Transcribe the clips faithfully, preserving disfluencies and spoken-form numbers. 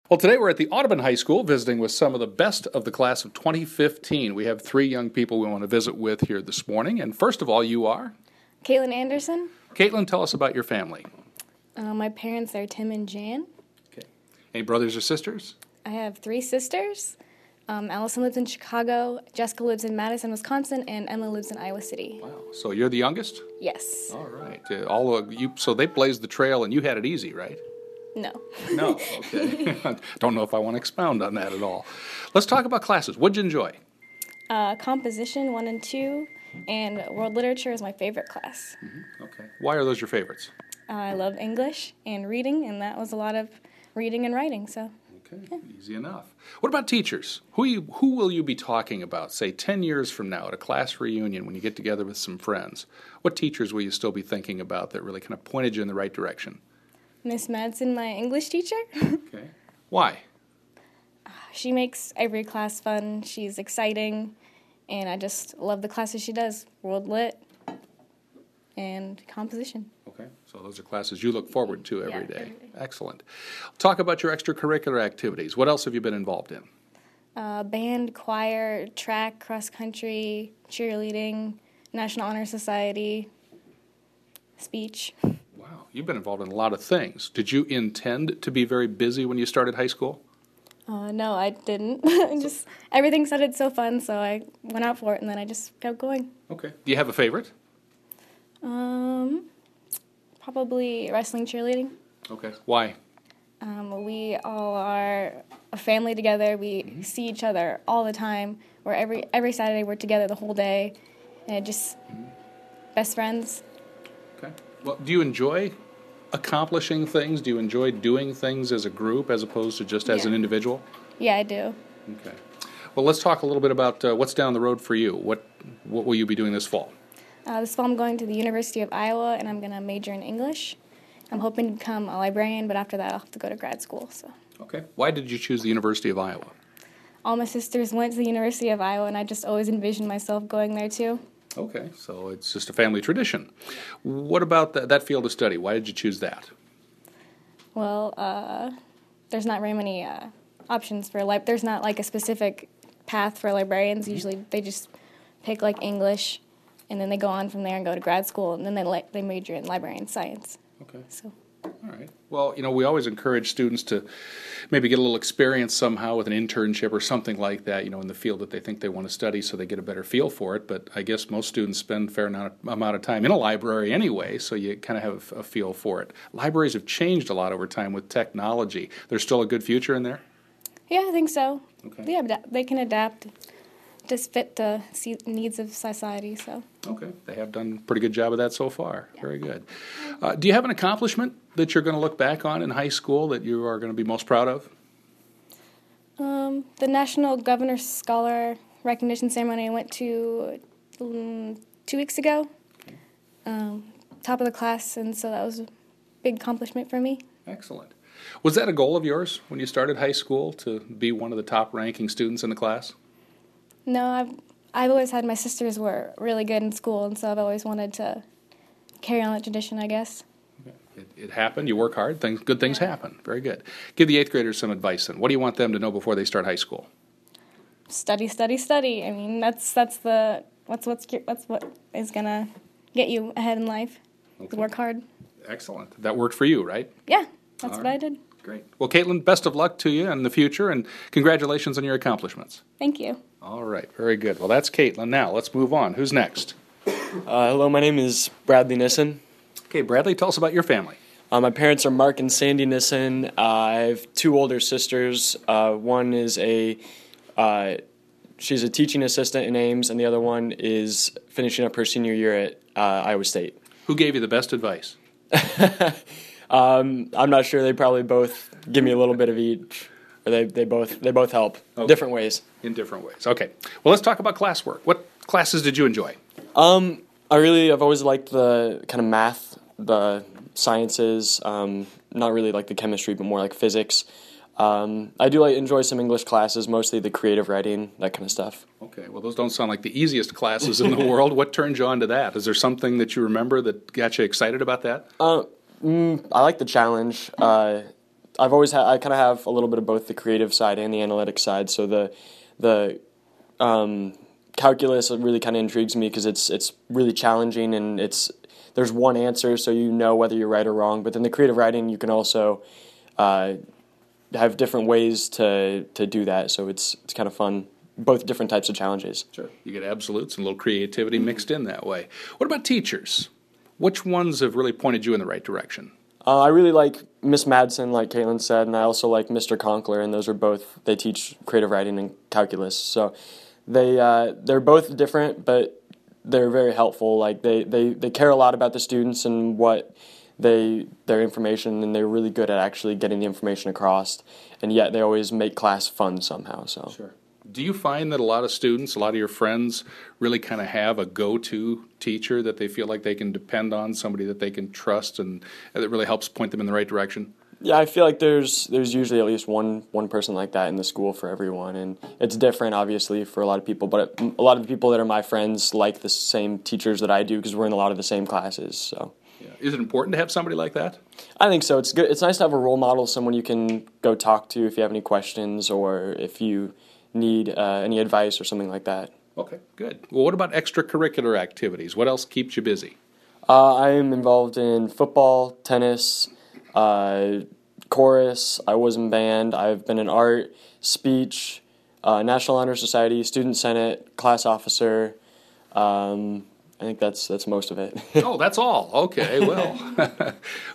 Well, today we're at the Audubon High School visiting with some of the best of the class of twenty fifteen. We have three young people we want to visit with here this morning. And first of all, you are? Caitlin Anderson. Caitlin, tell us about your family. Uh, my parents are Tim and Jan. Okay. Any brothers or sisters? I have three sisters. Um, Allison lives in Chicago, Jessica lives in Madison, Wisconsin, and Emma lives in Iowa City. Wow. So you're the youngest? Yes. All right. Uh, all of you. So they blazed the trail and you had it easy, right? No. No. Okay. Don't know if I want to expound on that at all. Let's talk about classes. What'd you enjoy? Uh, composition one and two, and world literature is my favorite class. Mm-hmm. Okay. Why are those your favorites? Uh, I love English and reading, and that was a lot of reading and writing, so. Okay, yeah. Easy enough. What about teachers? Who you, who will you be talking about, say, ten years from now at a class reunion when you get together with some friends? What teachers will you still be thinking about that really kind of pointed you in the right direction? Miss Madsen, my English teacher. Okay. Why? She makes every class fun. She's exciting, and I just love the classes she does. World Lit and composition. Okay, so those are classes you look forward to every Yeah, day. every day. Excellent. Talk about your extracurricular activities. What else have you been involved in? Uh, band, choir, track, cross country, cheerleading, National Honor Society, speech. Wow, you've been involved in a lot of things. Did you intend to be very busy when you started high school? Uh, no, I didn't. just everything sounded so fun, so I went out for it, and then I just kept going. Okay. Do you have a favorite? Um, probably wrestling, cheerleading. Okay. Why? Um, we all are a family together. We mm-hmm. see each other all the time. We're every every Saturday we're together the whole day, and it just mm-hmm. best friends. Okay. Well, do you enjoy accomplishing things? Do you enjoy doing things as a group as opposed to just as Yeah. an individual? Yeah, I do. Okay. Well, let's talk a little bit about uh, what's down the road for you. What what will you be doing this fall? Uh, this fall I'm going to the University of Iowa, and I'm going to major in English. I'm hoping to become a librarian, but after that I'll have to go to grad school. So. Okay. Why did you choose the University of Iowa? All my sisters went to the University of Iowa, and I just always envisioned myself going there too. Okay, so it's just a family tradition. What about that, that field of study? Why did you choose that? Well, uh, there's not very many uh, options for li- There's not like a specific path for librarians. Usually they just pick like English, and then they go on from there and go to grad school, and then they li- they major in librarian science. Okay. So. All right. Well, you know, we always encourage students to maybe get a little experience somehow with an internship or something like that, you know, in the field that they think they want to study so they get a better feel for it. But I guess most students spend a fair amount of time in a library anyway, so you kind of have a feel for it. Libraries have changed a lot over time with technology. There's still a good future in there? Yeah, I think so. Okay. Yeah, but they can adapt, just fit the needs of society. So. Okay. They have done a pretty good job of that so far. Yeah. Very good. Uh, do you have an accomplishment that you're going to look back on in high school that you are going to be most proud of? Um, the National Governor Scholar Recognition Ceremony I went to um, two weeks ago. Okay. Um, top of the class, and so that was a big accomplishment for me. Excellent. Was that a goal of yours when you started high school, to be one of the top-ranking students in the class? No, I've I've always had my sisters were really good in school, and so I've always wanted to carry on that tradition, I guess. Okay. It, it happened. You work hard. Things, good things happen. Very good. Give the eighth graders some advice then. What do you want them to know before they start high school? Study, study, study. I mean, that's that's the what's what's that's what is gonna get you ahead in life. Okay. Work hard. Excellent. That worked for you, right? Yeah, that's All what right. I did. Great. Well, Caitlin, best of luck to you in the future, and congratulations on your accomplishments. Thank you. All right. Very good. Well, that's Caitlin. Now, let's move on. Who's next? Uh, hello, my name is Bradley Nissen. Okay, Bradley, tell us about your family. Uh, my parents are Mark and Sandy Nissen. Uh, I have two older sisters. Uh, one is a uh, she's a teaching assistant in Ames, and the other one is finishing up her senior year at uh, Iowa State. Who gave you the best advice? um, I'm not sure. They probably both give me a little bit of each, or they they both they both help Okay. different ways. In different ways. Okay. Well, let's talk about classwork. What classes did you enjoy? Um, I really I've always liked the kind of math, the sciences. Um, not really like the chemistry, but more like physics. Um, I do like enjoy some English classes, mostly the creative writing, that kind of stuff. Okay, well, those don't sound like the easiest classes in the world. What turned you on to that? Is there something that you remember that got you excited about that? Uh, mm, I like the challenge. Uh, I've always had I kind of have a little bit of both the creative side and the analytic side. So the the um, calculus really kind of intrigues me because it's it's really challenging and it's there's one answer, so you know whether you're right or wrong. But then the creative writing, you can also uh, have different ways to to do that. So it's it's kind of fun. Both different types of challenges. Sure. You get absolutes and a little creativity mixed in that way. What about teachers? Which ones have really pointed you in the right direction? Uh, I really like Miss Madsen, like Caitlin said, and I also like Mister Conkler, and those are both, they teach creative writing and calculus. So they, uh, they're both different, but they're very helpful. Like they, they, they care a lot about the students and what they, their information, and they're really good at actually getting the information across, and yet they always make class fun somehow. So. Sure. Do you find that a lot of students, a lot of your friends, really kind of have a go-to teacher that they feel like they can depend on, somebody that they can trust, and that really helps point them in the right direction? Yeah, I feel like there's there's usually at least one one person like that in the school for everyone, and it's different, obviously, for a lot of people. But a lot of the people that are my friends like the same teachers that I do because we're in a lot of the same classes. So. Yeah. Is it important to have somebody like that? I think so. It's good. It's nice to have a role model, someone you can go talk to if you have any questions or if you need uh, any advice or something like that. Okay, good. Well, what about extracurricular activities? What else keeps you busy? Uh, I am involved in football, tennis, uh, chorus. I was in band. I've been in art, speech, uh, National Honor Society, Student Senate, class officer. Um, I think that's that's most of it. Oh, that's all. Okay, well.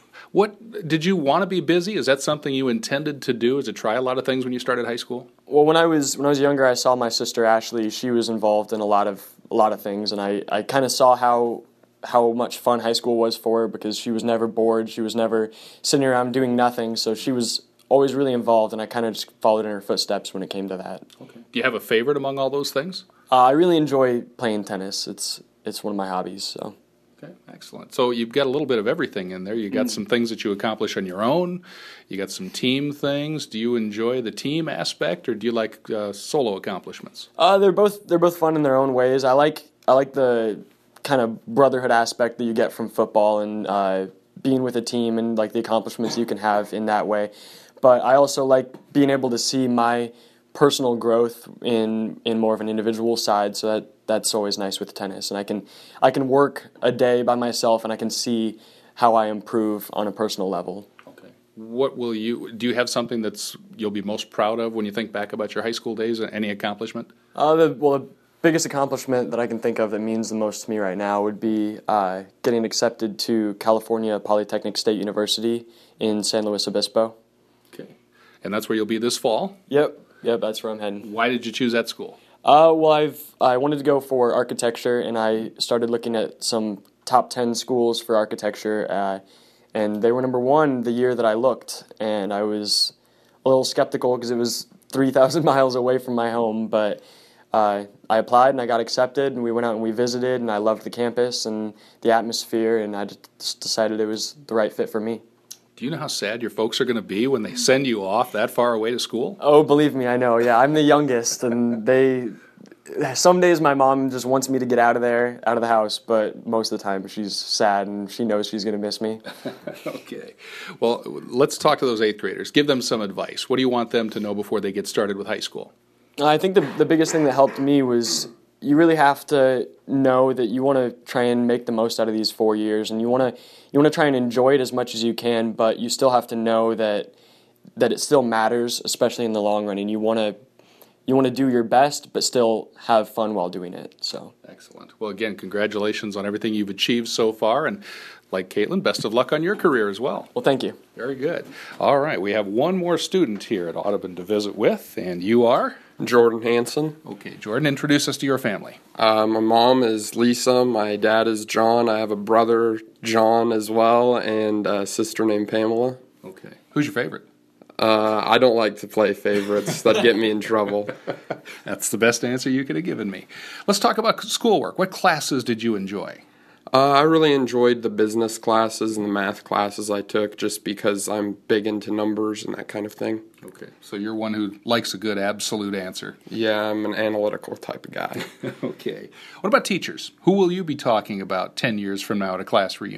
What did you want to be busy? Is that something you intended to do? Is to try a lot of things when you started high school? Well, when I was when I was younger, I saw my sister Ashley. She was involved in a lot of a lot of things, and I, I kind of saw how how much fun high school was for her because she was never bored. She was never sitting around doing nothing. So she was always really involved, and I kind of just followed in her footsteps when it came to that. Okay. Do you have a favorite among all those things? Uh, I really enjoy playing tennis. It's it's one of my hobbies. So. Okay, excellent. So you've got a little bit of everything in there. You got some things that you accomplish on your own. You got some team things. Do you enjoy the team aspect, or do you like uh, solo accomplishments? Uh, they're both they're both fun in their own ways. I like I like the kind of brotherhood aspect that you get from football and uh, being with a team and like the accomplishments you can have in that way. But I also like being able to see my personal growth in in more of an individual side. So that. That's always nice with tennis, and I can I can work a day by myself, and I can see how I improve on a personal level. Okay. What will you do? You have something that's you'll be most proud of when you think back about your high school days? Any accomplishment? Uh, the, well, the biggest accomplishment that I can think of that means the most to me right now would be uh, getting accepted to California Polytechnic State University in San Luis Obispo. Okay, and that's where you'll be this fall? Yep, yep, that's where I'm heading. Why did you choose that school? Uh, well, I've I wanted to go for architecture, and I started looking at some top ten schools for architecture, uh, and they were number one the year that I looked, and I was a little skeptical because it was three thousand miles away from my home, but uh, I applied and I got accepted, and we went out and we visited, and I loved the campus and the atmosphere, and I just decided it was the right fit for me. Do you know how sad your folks are going to be when they send you off that far away to school? Oh, believe me, I know. Yeah, I'm the youngest, and they. Some days my mom just wants me to get out of there, out of the house, but most of the time she's sad and she knows she's going to miss me. Okay. Well, let's talk to those eighth graders. Give them some advice. What do you want them to know before they get started with high school? I think the the biggest thing that helped me was you really have to know that you want to try and make the most out of these four years, and you want to you want to try and enjoy it as much as you can, but you still have to know that that it still matters, especially in the long run, and you want to you want to do your best, but still have fun while doing it. So excellent. Well, again, congratulations on everything you've achieved so far, and like Caitlin, best of luck on your career as well. Well, thank you. Very good. All right, we have one more student here at Audubon to visit with, and you are? Jordan Hansen. Okay, Jordan, introduce us to your family. Uh, my mom is Lisa. My dad is John. I have a brother, John, as well, and a sister named Pamela. Okay. Who's your favorite? Uh, I don't like to play favorites. That'd get me in trouble. That's the best answer you could have given me. Let's talk about schoolwork. What classes did you enjoy? Uh, I really enjoyed the business classes and the math classes I took just because I'm big into numbers and that kind of thing. Okay, so you're one who likes a good absolute answer. Yeah, I'm an analytical type of guy. Okay. What about teachers? Who will you be talking about ten years from now at a class reunion?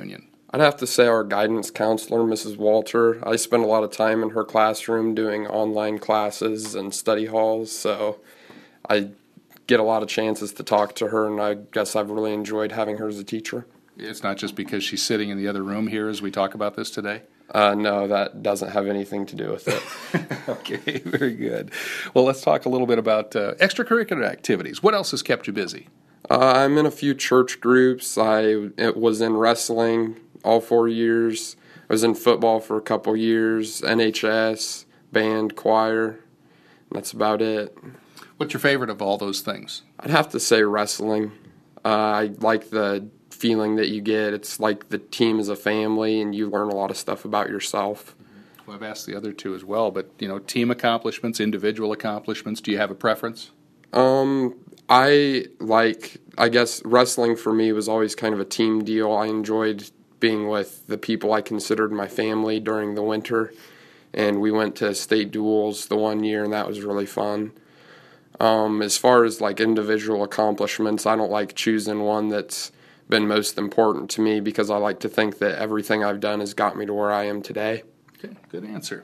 I'd have to say our guidance counselor, Missus Walter. I spend a lot of time in her classroom doing online classes and study halls, so I get a lot of chances to talk to her, and I guess I've really enjoyed having her as a teacher. It's not just because she's sitting in the other room here as we talk about this today? Uh, no, that doesn't have anything to do with it. Okay, very good. Well, let's talk a little bit about uh, extracurricular activities. What else has kept you busy? Uh, I'm in a few church groups. I it was in wrestling all four years. I was in football for a couple years, N H S, band, choir. That's about it. What's your favorite of all those things? I'd have to say wrestling. Uh, I like the feeling that you get. It's like the team is a family, and you learn a lot of stuff about yourself. Well, I've asked the other two as well, but, you know, team accomplishments, individual accomplishments, do you have a preference? Um, I like, I guess wrestling for me was always kind of a team deal. I enjoyed being with the people I considered my family during the winter, and we went to state duels the one year, and that was really fun. Um, as far as like individual accomplishments, I don't like choosing one that's been most important to me because I like to think that everything I've done has got me to where I am today. Okay, good answer.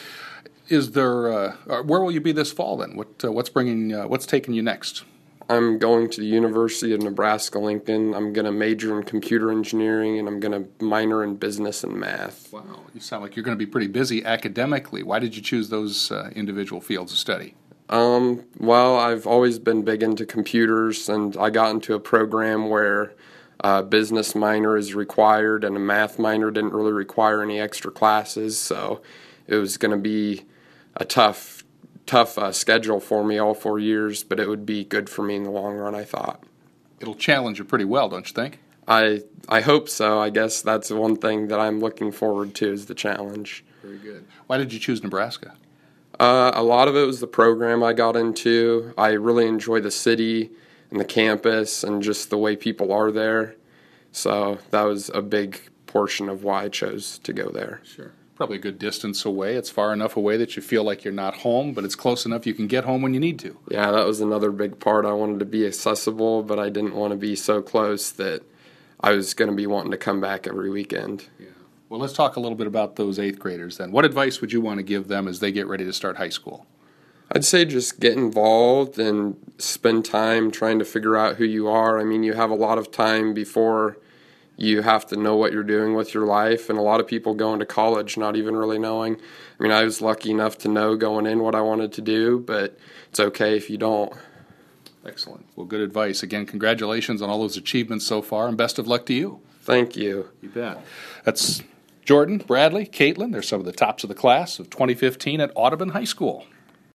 Is there, uh, where will you be this fall then? What, uh, what's bringing, uh, what's taking you next? I'm going to the University of Nebraska-Lincoln. I'm going to major in computer engineering, and I'm going to minor in business and math. Wow, you sound like you're going to be pretty busy academically. Why did you choose those uh, individual fields of study? Um, well, I've always been big into computers, and I got into a program where a business minor is required, and a math minor didn't really require any extra classes, so it was going to be a tough tough uh, schedule for me all four years, but it would be good for me in the long run, I thought. It'll challenge you pretty well, don't you think? I I hope so. I guess that's one thing that I'm looking forward to is the challenge. Very good. Why did you choose Nebraska? Uh, a lot of it was the program I got into. I really enjoy the city and the campus and just the way people are there. So that was a big portion of why I chose to go there. Sure. Probably a good distance away. It's far enough away that you feel like you're not home, but it's close enough you can get home when you need to. Yeah, that was another big part. I wanted to be accessible, but I didn't want to be so close that I was going to be wanting to come back every weekend. Yeah. Well, let's talk a little bit about those eighth graders then. What advice would you want to give them as they get ready to start high school? I'd say just get involved and spend time trying to figure out who you are. I mean, you have a lot of time before you have to know what you're doing with your life, and a lot of people go into college not even really knowing. I mean, I was lucky enough to know going in what I wanted to do, but it's okay if you don't. Excellent. Well, good advice. Again, congratulations on all those achievements so far, and best of luck to you. Thank you. You bet. That's Jordan, Bradley, Caitlin. They're some of the tops of the class of twenty fifteen at Audubon High School.